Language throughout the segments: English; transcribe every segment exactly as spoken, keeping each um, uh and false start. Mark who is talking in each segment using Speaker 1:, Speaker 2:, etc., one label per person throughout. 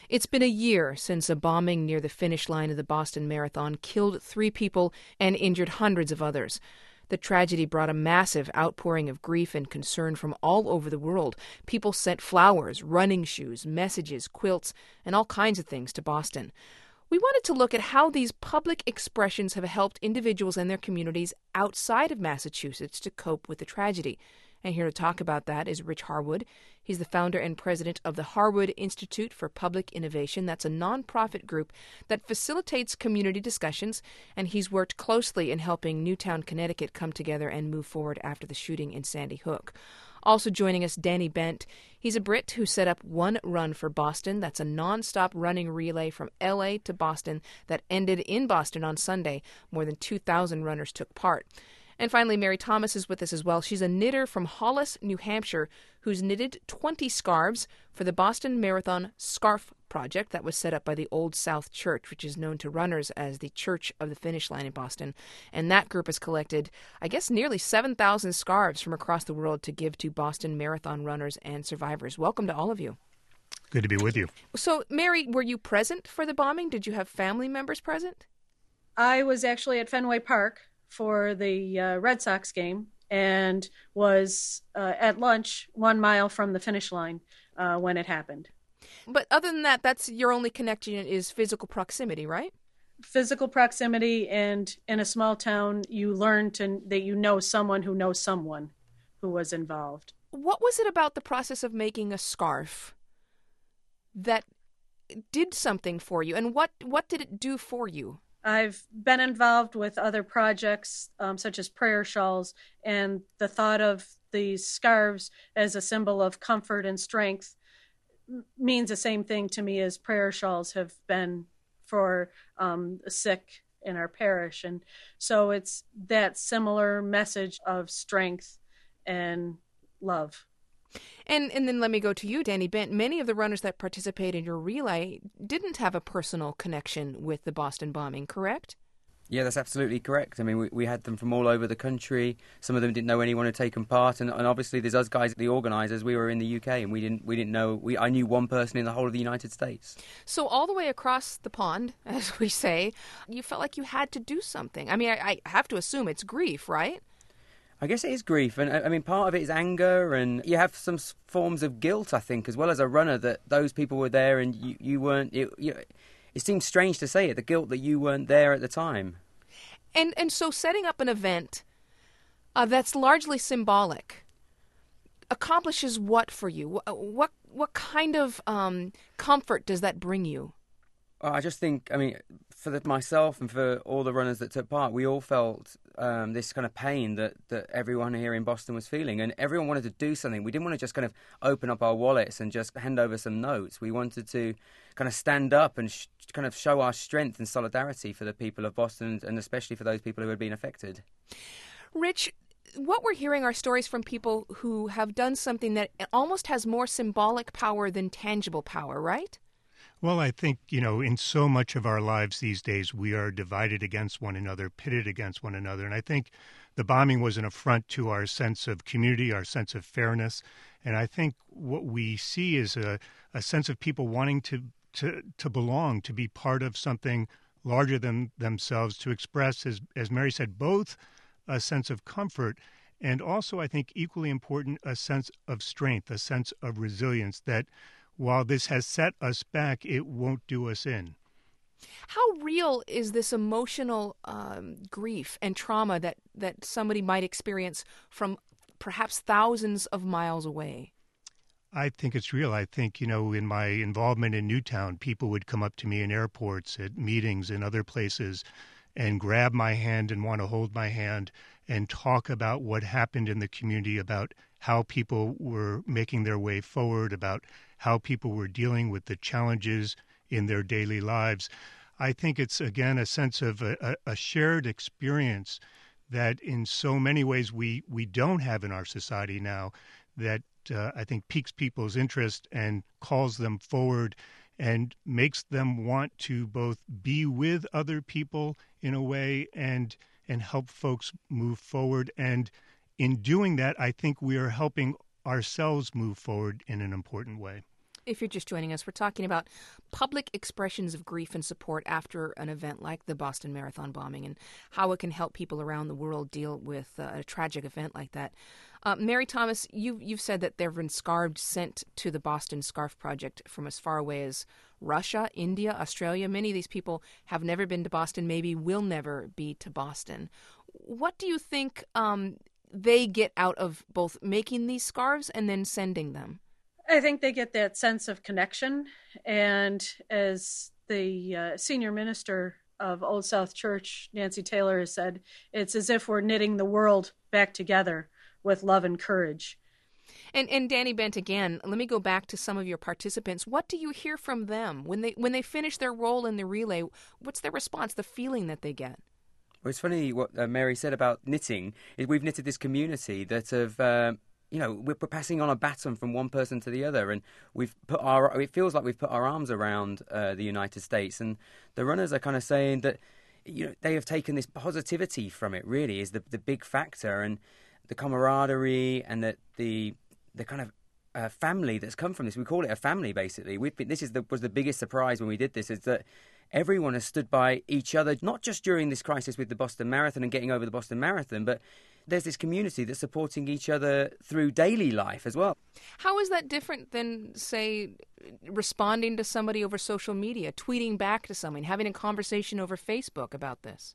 Speaker 1: It's been a year since a bombing near the finish line of the Boston Marathon killed three people and injured hundreds of others. The tragedy brought a massive outpouring of grief and concern from all over the world. People sent flowers, running shoes, messages, quilts, and all kinds of things to Boston. We wanted to look at how these public expressions have helped individuals and their communities outside of Massachusetts to cope with the tragedy. And here to talk about that is Rich Harwood. He's the founder and president of the Harwood Institute for Public Innovation. That's a nonprofit group that facilitates community discussions, and he's worked closely in helping Newtown, Connecticut come together and move forward after the shooting in Sandy Hook. Also joining us, Danny Bent. He's a Brit who set up One Run for Boston. That's a nonstop running relay from L A to Boston that ended in Boston on Sunday. More than two thousand runners took part. And finally, Mary Thomas is with us as well. She's a knitter from Hollis, New Hampshire, who's knitted twenty scarves for the Boston Marathon Scarf Project that was set up by the Old South Church, which is known to runners as the Church of the Finish Line in Boston. And that group has collected, I guess, nearly seven thousand scarves from across the world to give to Boston Marathon runners and survivors. Welcome to all of you.
Speaker 2: Good to be with you.
Speaker 1: So, Mary, were you present for the bombing? Did you have family members present?
Speaker 3: I was actually at Fenway Park for the uh, Red Sox game and was uh, at lunch one mile from the finish line uh, when it happened.
Speaker 1: But other than that, that's your only connection is physical proximity, right?
Speaker 3: Physical proximity, and in a small town, you learn to, that you know someone who knows someone who was involved.
Speaker 1: What was it about the process of making a scarf that did something for you, and what, what did it do for you?
Speaker 3: I've been involved with other projects um, such as prayer shawls, and the thought of these scarves as a symbol of comfort and strength means the same thing to me as prayer shawls have been for um, the sick in our parish. And so it's that similar message of strength and love.
Speaker 1: And and then let me go to you, Danny Bent. Many of the runners that participate in your relay didn't have a personal connection with the Boston bombing, correct?
Speaker 4: Yeah, that's absolutely correct. I mean, we, we had them from all over the country. Some of them didn't know anyone had taken part, and, and obviously there's us guys, the organisers. We were in the U K, and we didn't we didn't know. We I knew one person in the whole of the United States.
Speaker 1: So all the way across the pond, as we say, you felt like you had to do something. I mean, I, I have to assume it's grief, right?
Speaker 4: I guess it is grief, and I mean, part of it is anger, and you have some forms of guilt, I think, as well as a runner, that those people were there and you, you weren't. It, you, it seems strange to say it, the guilt that you weren't there at the time.
Speaker 1: And and so setting up an event uh, that's largely symbolic accomplishes what for you? What what kind of um, comfort does that bring you?
Speaker 4: I just think, I mean, for the, myself and for all the runners that took part, we all felt um, this kind of pain that, that everyone here in Boston was feeling, and everyone wanted to do something. We didn't want to just kind of open up our wallets and just hand over some notes. We wanted to kind of stand up and sh- kind of show our strength and solidarity for the people of Boston, and especially for those people who had been affected.
Speaker 1: Rich, what we're hearing are stories from people who have done something that almost has more symbolic power than tangible power, right?
Speaker 2: Well, I think, you know, in so much of our lives these days, we are divided against one another, pitted against one another. And I think the bombing was an affront to our sense of community, our sense of fairness. And I think what we see is a, a sense of people wanting to, to, to belong, to be part of something larger than themselves, to express, as, as Mary said, both a sense of comfort and also, I think, equally important, a sense of strength, a sense of resilience that while this has set us back, it won't do us in.
Speaker 1: How real is this emotional um, grief and trauma that, that somebody might experience from perhaps thousands of miles away?
Speaker 2: I think it's real. I think, you know, in my involvement in Newtown, people would come up to me in airports, at meetings, in other places, and grab my hand and want to hold my hand and talk about what happened in the community, about how people were making their way forward, about how people were dealing with the challenges in their daily lives. I think it's, again, a sense of a, a shared experience that in so many ways we, we don't have in our society now, that uh, I think piques people's interest and calls them forward and makes them want to both be with other people in a way and and help folks move forward. And in doing that, I think we are helping ourselves move forward in an important way.
Speaker 1: If you're just joining us, we're talking about public expressions of grief and support after an event like the Boston Marathon bombing and how it can help people around the world deal with uh, a tragic event like that. Uh, Mary Thomas, you, you've said that there have been scarves sent to the Boston Scarf Project from as far away as Russia, India, Australia. Many of these people have never been to Boston, maybe will never be to Boston. What do you think um, they get out of both making these scarves and then sending them?
Speaker 3: I think they get that sense of connection. And as the uh, senior minister of Old South Church, Nancy Taylor, has said, it's as if we're knitting the world back together with love and courage.
Speaker 1: And and Danny Bent, again, let me go back to some of your participants. What do you hear from them when they when they finish their role in the relay? What's their response, the feeling that they get?
Speaker 4: Well, it's funny what uh, Mary said about knitting. We've knitted this community that have... Uh, You know, we're passing on a baton from one person to the other, and we've put our. It feels like we've put our arms around uh, the United States, and the runners are kind of saying that, you know, they have taken this positivity from it. Really, is the the big factor, and the camaraderie, and the the the kind of uh, family that's come from this. We call it a family, basically. We've been, this is the was the biggest surprise when we did this, is that everyone has stood by each other, not just during this crisis with the Boston Marathon and getting over the Boston Marathon, but there's this community that's supporting each other through daily life as well.
Speaker 1: How is that different than, say, responding to somebody over social media, tweeting back to someone, having a conversation over Facebook about this?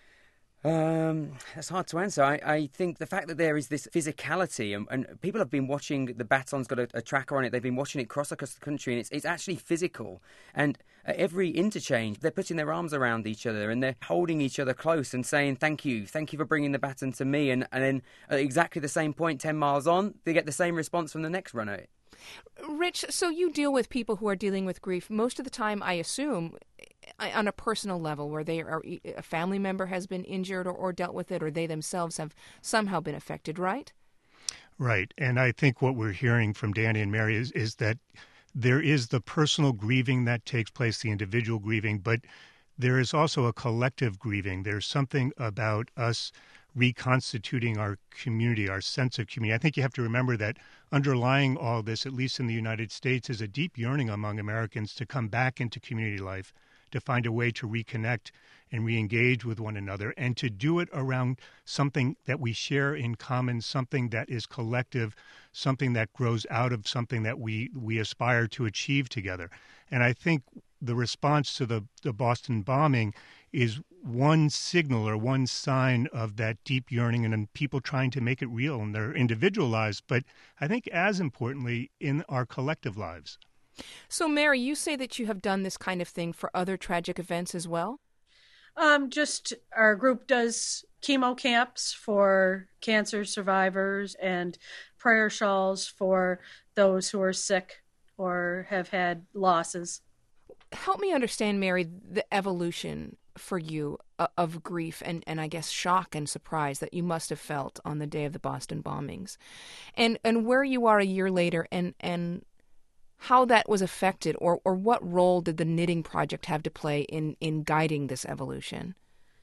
Speaker 4: Um, that's hard to answer. I, I think the fact that there is this physicality, and, and people have been watching, the baton's got a, a tracker on it, they've been watching it cross across the country, and it's, it's actually physical. And at every interchange, they're putting their arms around each other, and they're holding each other close and saying, thank you, thank you for bringing the baton to me. And, and then at exactly the same point, ten miles on, they get the same response from the next runner.
Speaker 1: Rich, so you deal with people who are dealing with grief most of the time, I assume, on a personal level, where they are, a family member has been injured or, or dealt with it, or they themselves have somehow been affected, right?
Speaker 2: Right. And I think what we're hearing from Danny and Mary is, is that there is the personal grieving that takes place, the individual grieving, but there is also a collective grieving. There's something about us reconstituting our community, our sense of community. I think you have to remember that underlying all this, at least in the United States, is a deep yearning among Americans to come back into community life, to find a way to reconnect and re-engage with one another, and to do it around something that we share in common, something that is collective, something that grows out of something that we, we aspire to achieve together. And I think the response to the, the Boston bombing is one signal or one sign of that deep yearning, and, and people trying to make it real in their individual lives, but I think as importantly in our collective lives.
Speaker 1: So, Mary, you say that you have done this kind of thing for other tragic events as well?
Speaker 3: Um, just our group does chemo camps for cancer survivors and prayer shawls for those who are sick or have had losses.
Speaker 1: Help me understand, Mary, the evolution for you of grief and, and I guess shock and surprise that you must have felt on the day of the Boston bombings, and and where you are a year later, and and how that was affected, or, or what role did the Knitting Project have to play in, in guiding this evolution?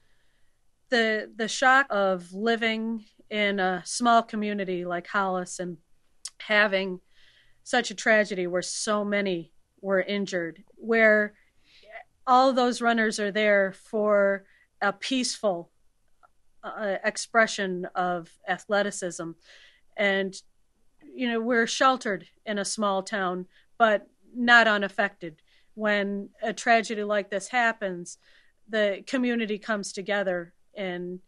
Speaker 3: The the shock of living in a small community like Hollis and having such a tragedy where so many were injured, where all those runners are there for a peaceful uh, expression of athleticism. And, you know, we're sheltered in a small town, but not unaffected. When a tragedy like this happens, the community comes together and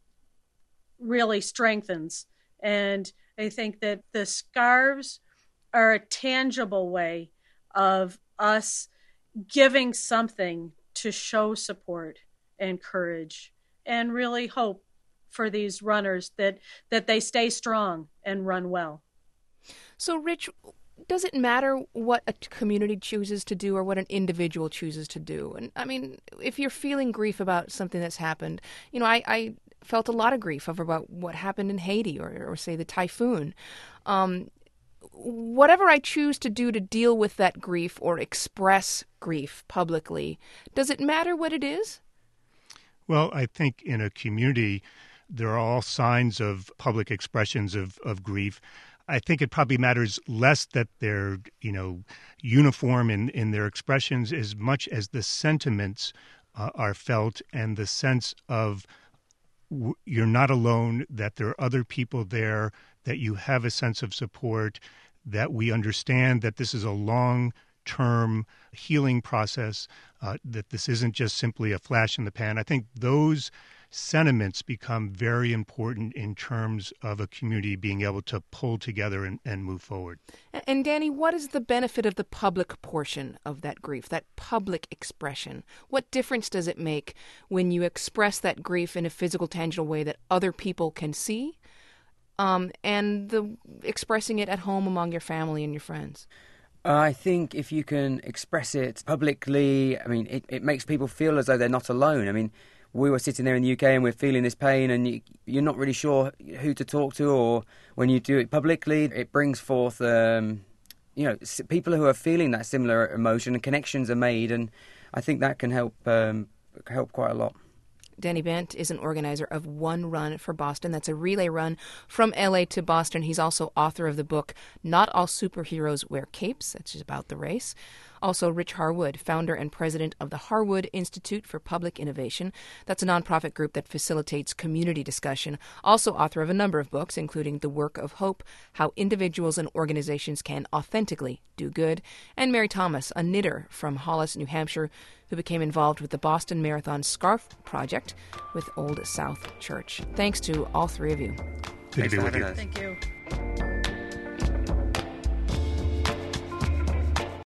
Speaker 3: really strengthens. And I think that the scarves are a tangible way of us giving something to show support and courage and really hope for these runners that, that they stay strong and run well.
Speaker 1: So, Rich, does it matter what a community chooses to do or what an individual chooses to do? And I mean, if you're feeling grief about something that's happened, you know, I, I felt a lot of grief over about what happened in Haiti or, or say, the typhoon. Um, whatever I choose to do to deal with that grief or express grief publicly, does it matter what it is?
Speaker 2: Well, I think in a community, there are all signs of public expressions of, of grief. I think it probably matters less that they're, you know, uniform in, in their expressions as much as the sentiments uh, are felt and the sense of w- you're not alone, that there are other people there, that you have a sense of support, that we understand that this is a long-term healing process, uh, that this isn't just simply a flash in the pan. I think those sentiments become very important in terms of a community being able to pull together and, and move forward.
Speaker 1: And Danny, what is the benefit of the public portion of that grief, that public expression? What difference does it make when you express that grief in a physical, tangible way that other people can see, um, and the expressing it at home among your family and your friends?
Speaker 4: I think if you can express it publicly, I mean, it, it makes people feel as though they're not alone. I mean, we were sitting there in the U K and we're feeling this pain and you, you're not really sure who to talk to, or when you do it publicly, it brings forth, um, you know, people who are feeling that similar emotion and connections are made, and I think that can help um, help quite a lot.
Speaker 1: Danny Bent is an organizer of One Run for Boston. That's a relay run from L A to Boston. He's also author of the book Not All Superheroes Wear Capes, which is about the race. Also, Rich Harwood, founder and president of the Harwood Institute for Public Innovation. That's a nonprofit group that facilitates community discussion. Also author of a number of books, including The Work of Hope, How Individuals and Organizations Can Authentically Do Good. And Mary Thomas, a knitter from Hollis, New Hampshire, who became involved with the Boston Marathon Scarf Project with Old South Church. Thanks to all three of you.
Speaker 2: Good to be with you.
Speaker 3: Thank you.